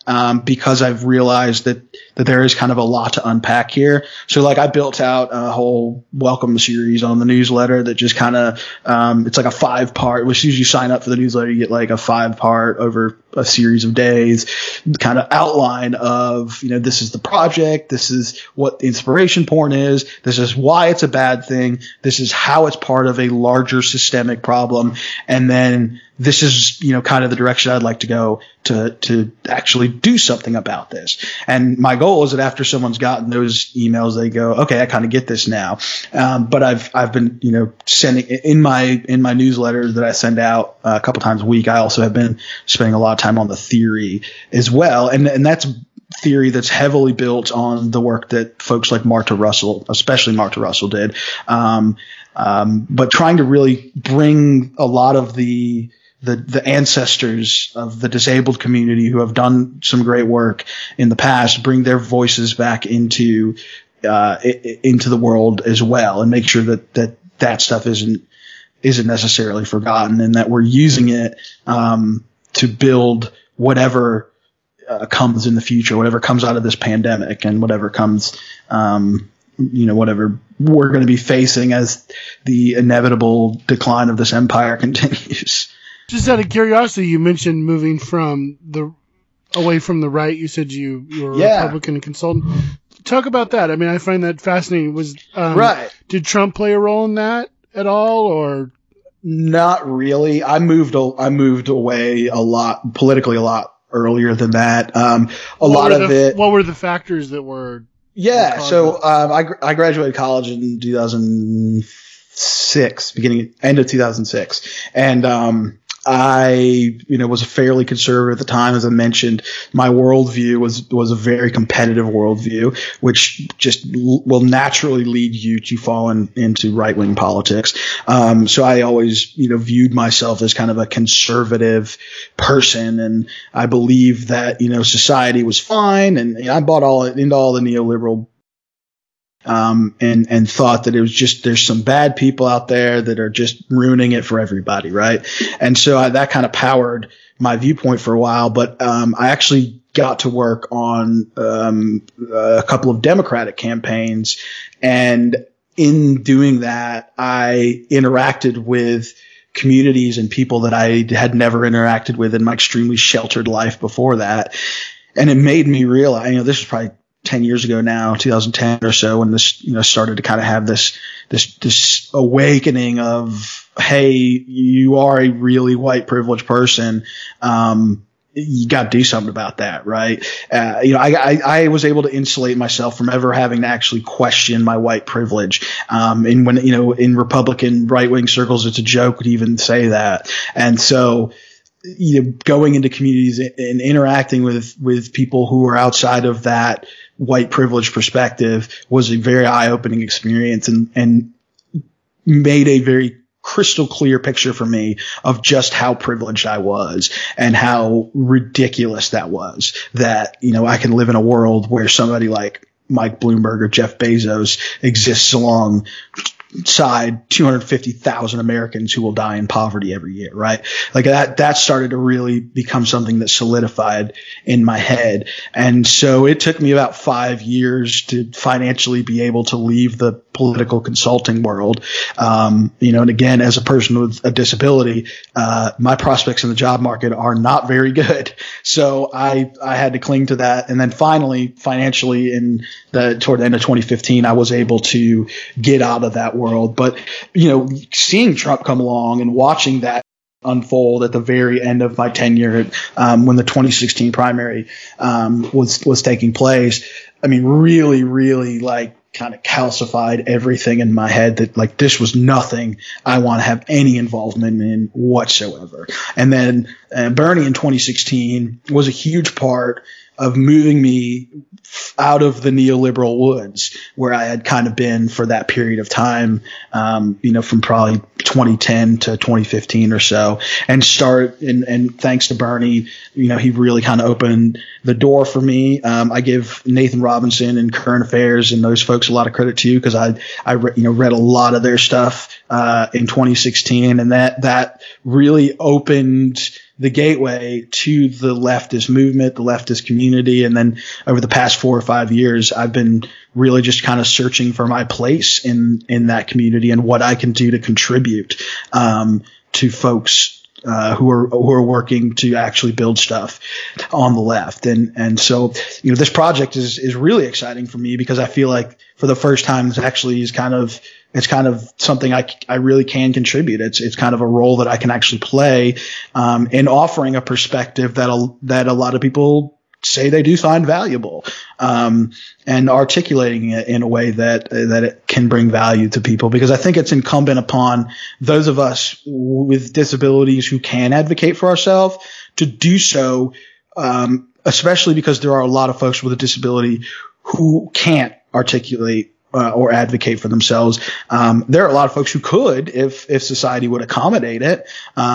because I've realized that there is kind of a lot to unpack here. So like I built out a whole welcome series on the newsletter that just kind of, it's like a 5-part, which usually you sign up for the newsletter, you get like a 5-part over a series of days, kind of outline of, this is the project. This is what inspiration porn is. This is why it's a bad thing. This is how it's part of a larger systemic problem. And then this is, kind of the direction I'd like to go to actually do something about this. And my goal is that after someone's gotten those emails, they go, okay, I kind of get this now. But I've been, sending in my newsletter that I send out a couple times a week. I also have been spending a lot of time on the theory as well. And that's theory that's heavily built on the work that folks like Marta Russell, especially Marta Russell, did. But trying to really bring a lot of the ancestors of the disabled community who have done some great work in the past, bring their voices back into the world as well, and make sure that stuff isn't necessarily forgotten, and that we're using it to build whatever comes in the future, whatever comes out of this pandemic, and whatever comes, whatever we're going to be facing as the inevitable decline of this empire continues. Just out of curiosity, you mentioned moving away from the right. You said you were a Republican consultant. Talk about that. I mean, I find that fascinating. Right. Did Trump play a role in that at all, or? Not really. I moved away a lot, politically a lot earlier than that. What were the factors that were? Yeah. So, I graduated college in 2006, end of 2006. And, I, was fairly conservative at the time. As I mentioned, my worldview was a very competitive worldview, which just will naturally lead you to fall into right-wing politics. So I always, viewed myself as kind of a conservative person, and I believed that, society was fine, and I bought into all the neoliberal and thought that it was just, there's some bad people out there that are just ruining it for everybody. Right. And so that kind of powered my viewpoint for a while, but, I actually got to work on, a couple of Democratic campaigns. And in doing that, I interacted with communities and people that I had never interacted with in my extremely sheltered life before that. And it made me realize, this is probably 10 years ago now, 2010 or so, when this, started to kind of have this awakening of, hey, you are a really white privileged person. You got to do something about that, right? I was able to insulate myself from ever having to actually question my white privilege. And when, in Republican right-wing circles, it's a joke to even say that. And so, going into communities and interacting with people who are outside of that white privilege perspective was a very eye-opening experience, and made a very crystal clear picture for me of just how privileged I was and how ridiculous that was, that, I can live in a world where somebody like Mike Bloomberg or Jeff Bezos exists alongside 250,000 Americans who will die in poverty every year, right? Like that started to really become something that solidified in my head. And so it took me about 5 years to financially be able to leave the political consulting world. And again, as a person with a disability, my prospects in the job market are not very good. So I had to cling to that. And then finally, financially toward the end of 2015, I was able to get out of that world. But, seeing Trump come along and watching that unfold at the very end of my tenure, when the 2016 primary, was taking place, really, really kind of calcified everything in my head that this was nothing I want to have any involvement in whatsoever. And then Bernie in 2016 was a huge part of moving me out of the neoliberal woods where I had kind of been for that period of time, from probably 2010 to 2015 or so, and thanks to Bernie, he really kind of opened the door for me. I give Nathan Robinson and Current Affairs and those folks a lot of credit too, because I read a lot of their stuff in 2016, and that really opened the gateway to the leftist movement, the leftist community. And then over the past 4 or 5 years, I've been really just kind of searching for my place in that community and what I can do to contribute to folks who are working to actually build stuff on the left. And so, this project is really exciting for me because I feel like for the first time, it's kind of something I really can contribute. It's kind of a role that I can actually play, in offering a perspective that a lot of people say they do find valuable, and articulating it in a way that it can bring value to people, because I think it's incumbent upon those of us with disabilities who can advocate for ourselves to do so, especially because there are a lot of folks with a disability who can't articulate or advocate for themselves. There are a lot of folks who could if society would accommodate it,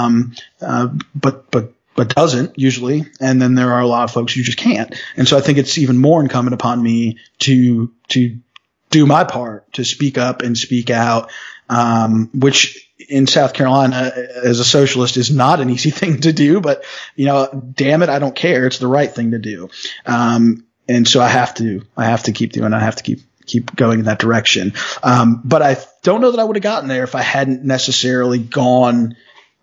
but doesn't usually. And then there are a lot of folks who just can't. And so I think it's even more incumbent upon me to do my part, to speak up and speak out, which in South Carolina as a socialist is not an easy thing to do, but damn it, I don't care. It's the right thing to do. And so I have to keep doing it. I have to keep going in that direction. But I don't know that I would have gotten there if I hadn't necessarily gone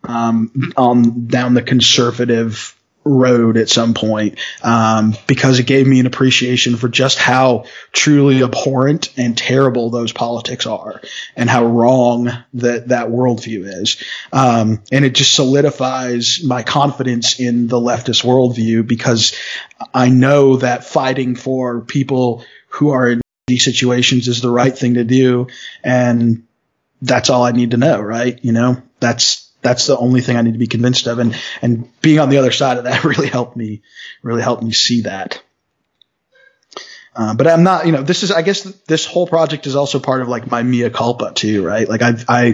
down the conservative road at some point, because it gave me an appreciation for just how truly abhorrent and terrible those politics are and how wrong that worldview is. And it just solidifies my confidence in the leftist worldview, because I know that fighting for people who are in these situations is the right thing to do. And that's all I need to know, right? That's the only thing I need to be convinced of. And being on the other side of that really helped me see that. But I'm not, I guess this whole project is also part of like my mea culpa too, right? Like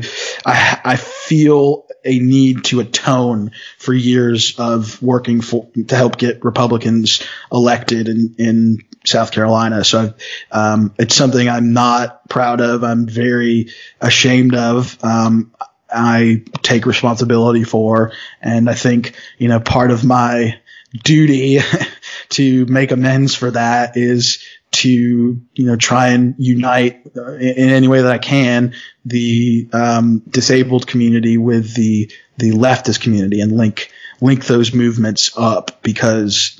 I feel a need to atone for years of working to help get Republicans elected in South Carolina. So, it's something I'm not proud of. I'm very ashamed of. I take responsibility for, and I think, part of my duty to make amends for that is to, try and unite in any way that I can the disabled community with the leftist community and link those movements up, because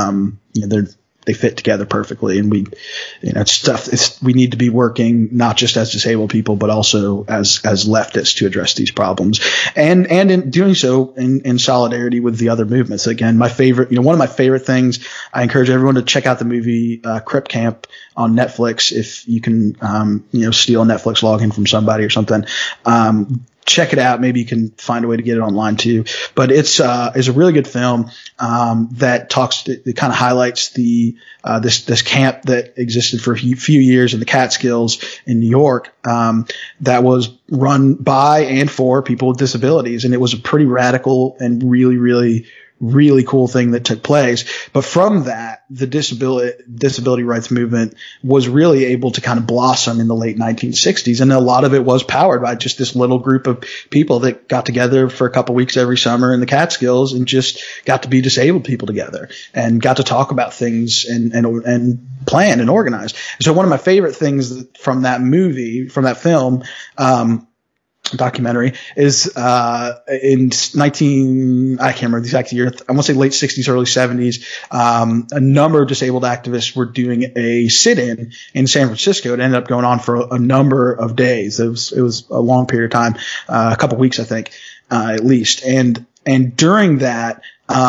they fit together perfectly. And we need to be working not just as disabled people, but also as leftists to address these problems, and in doing so in solidarity with the other movements. Again, one of my favorite things, I encourage everyone to check out the movie Crip Camp on Netflix. If you can, steal a Netflix login from somebody or something, check it out. Maybe you can find a way to get it online too. But it's a really good film that kind of highlights this camp that existed for a few years in the Catskills in New York, that was run by and for people with disabilities, and it was a pretty radical and really, really, really cool thing that took place. But from that, the disability rights movement was really able to kind of blossom in the late 1960s. And a lot of it was powered by just this little group of people that got together for a couple weeks every summer in the Catskills and just got to be disabled people together and got to talk about things and plan and organize. So one of my favorite things from that film, documentary is I can't remember the exact year, I want to say late 60s, early 70s. A number of disabled activists were doing a sit-in in San Francisco. It ended up going on for a number of days. It was a long period of time, a couple weeks, I think, at least. And during that,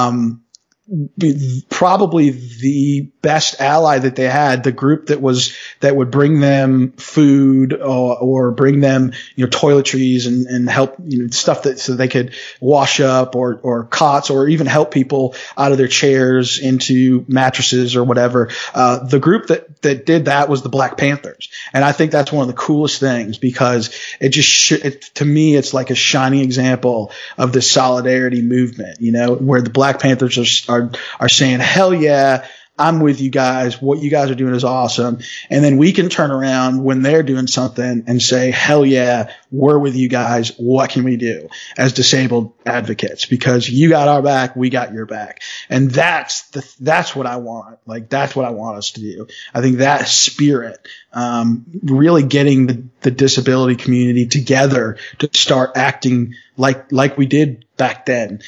probably the best ally that they had, the group that would bring them food or bring them, toiletries and help, stuff so they could wash up or cots or even help people out of their chairs into mattresses or whatever. The group that did that was the Black Panthers. And I think that's one of the coolest things, because it just to me, it's like a shining example of the solidarity movement, where the Black Panthers are saying, hell yeah, I'm with you guys. What you guys are doing is awesome. And then we can turn around when they're doing something and say, hell yeah, we're with you guys. What can we do as disabled advocates? Because you got our back, we got your back. And that's what I want. Like, that's what I want us to do. I think that spirit, really getting the disability community together to start acting like we did back then,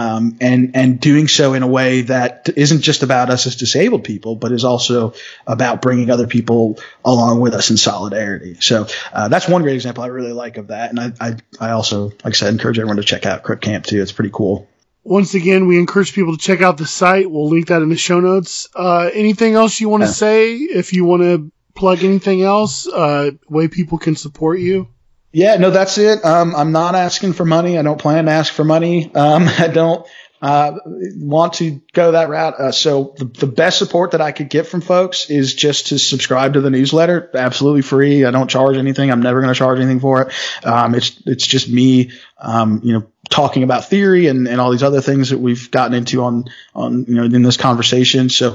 and doing so in a way that isn't just about us as disabled people, but is also about bringing other people along with us in solidarity. So that's one great example I really like of that. And I also, like I said, encourage everyone to check out Crip Camp too. It's pretty cool. Once again, we encourage people to check out the site. We'll link that in the show notes. Anything else you want to say? If you want to plug anything else, way people can support you? Yeah, no, that's it. I'm not asking for money. I don't plan to ask for money. I don't want to go that route. So the best support that I could get from folks is just to subscribe to the newsletter. Absolutely free. I don't charge anything. I'm never going to charge anything for it. It's just me, talking about theory and all these other things that we've gotten into on in this conversation. So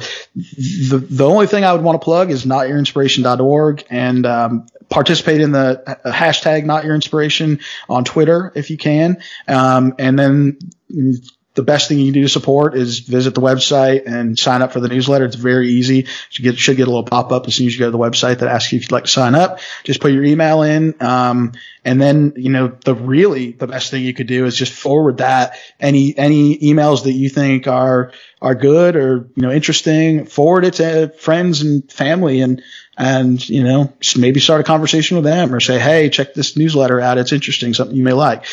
the only thing I would want to plug is notyourinspiration.org, and participate in the hashtag #NotYourInspiration on Twitter if you can. And then the best thing you can do to support is visit the website and sign up for the newsletter. It's very easy. You should get a little pop-up as soon as you go to the website that asks you if you'd like to sign up. Just put your email in. And then, the best thing you could do is just forward that. Any emails that you think are good or, interesting, forward it to friends and family and maybe start a conversation with them or say, hey, check this newsletter out. It's interesting, something you may like.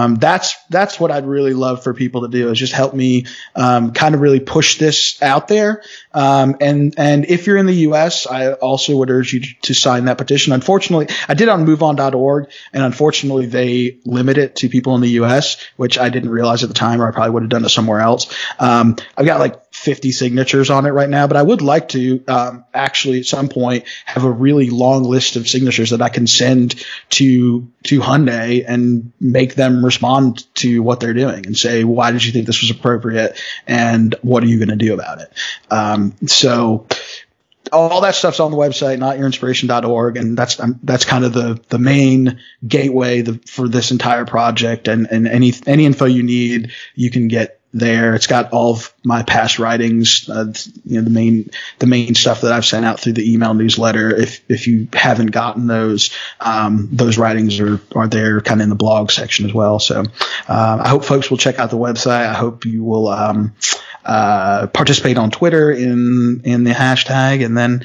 That's what I'd really love for people to do, is just help me, kind of really push this out there. And if you're in the US, I also would urge you to sign that petition. Unfortunately, I did on moveon.org, and unfortunately they limit it to people in the US, which I didn't realize at the time, or I probably would have done it somewhere else. I've got like 50 signatures on it right now, but I would like to actually at some point have a really long list of signatures that I can send to Hyundai and make them respond to what they're doing and say, why did you think this was appropriate and what are you going to do about it? So all that stuff's on the website, notyourinspiration.org, and that's kind of the main gateway for this entire project, and any info you need, you can get there. It's got all of my past writings, the main stuff that I've sent out through the email newsletter. If you haven't gotten those writings are there kind of in the blog section as well. So I hope folks will check out the website. I hope you will participate on Twitter in the hashtag, and then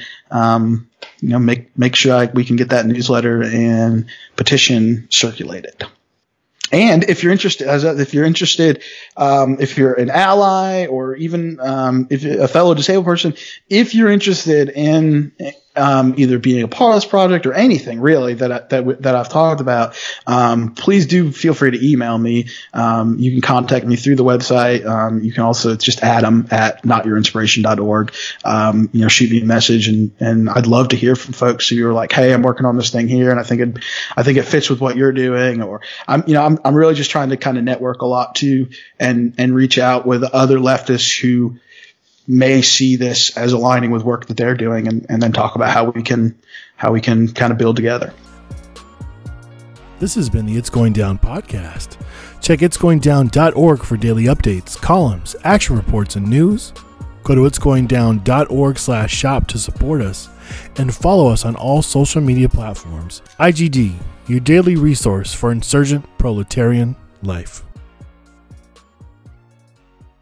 make sure we can get that newsletter and petition circulated. And if you're interested, if you're an ally or even if you're a fellow disabled person, if you're interested in either being a part of this project or anything really that I've talked about, please do feel free to email me. You can contact me through the website. You can also, it's just adam@notyourinspiration.org. Shoot me a message, and I'd love to hear from folks who are like, hey, I'm working on this thing here, and I think it fits with what you're doing, or I'm really just trying to kind of network a lot too, and reach out with other leftists who may see this as aligning with work that they're doing, and then talk about how we can kind of build together. This has been the It's Going Down podcast. Check itsgoingdown.org for daily updates, columns, action reports, and news. Go to itsgoingdown.org/shop to support us, and follow us on all social media platforms. IGD, your daily resource for insurgent proletarian life.